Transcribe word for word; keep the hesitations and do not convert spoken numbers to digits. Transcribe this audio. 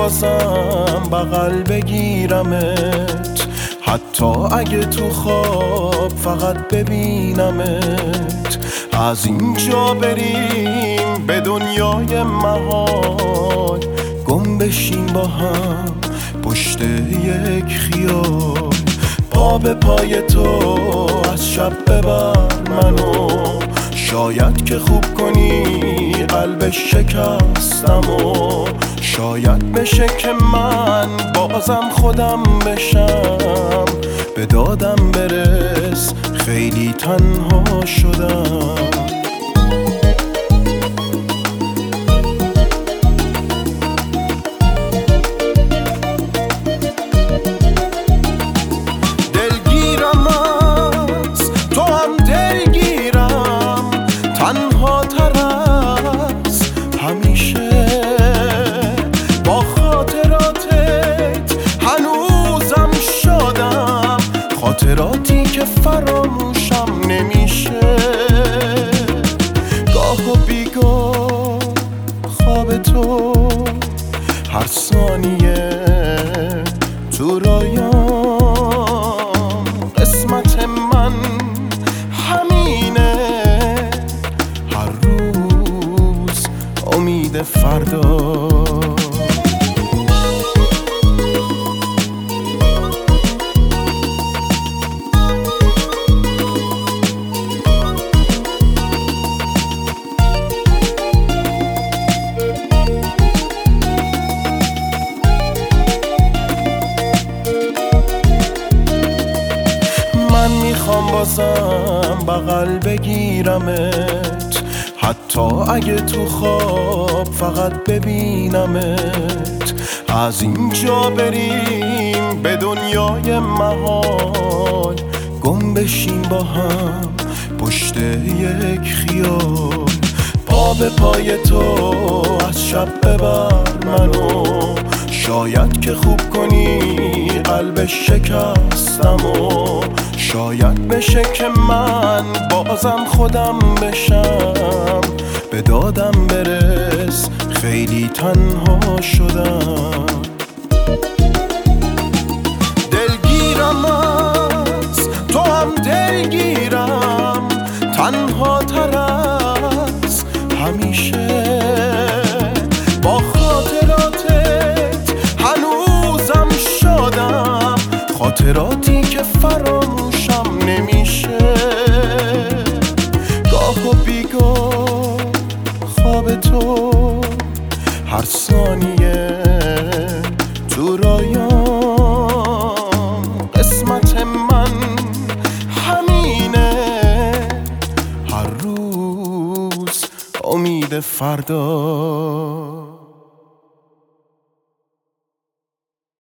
بازم بغل بگیرمت، حتی اگه تو خواب فقط ببینمت. از اینجا بریم به دنیای محال، گم بشیم با هم پشت یک خیال. پا به پای تو از شب ببر منو، شاید که خوب کنی قلب شکستم و شاید بشه که من بازم خودم بشم. به دادم برس خیلی تنها شدم. دلگیرم از تو هم دلگیرم، تنها تر از همیشه. با خاطراتت هنوزم شادم، خاطراتی که فراموشم نمیشه. گاه و بیگاه خواب تو هر ثانیه تو رویام. قسمت من همینه، هر روز امید فردا. من میخوام بازم بغل بگیرمت، حتی اگه تو خواب فقط ببینمت. از اینجا بریم به دنیای محال، گم بشیم با هم پشت یک خیال. پا به پای تو از شب ببر منو، شاید که خوب کنی قلب شکستم و شاید بشه که من بازم خودم بشم. به دادم برس خیلی تنها شدم. دلگیرم از تو هم دلگیرم، تنها تر از همیشه. با خاطراتت هنوزم شادم، خاطراتی که فراموشم نمیشه. گاه و بیگاه خواب تو هر ثانیه تو رویام. قسمت من همینه، هر روز امید فردا.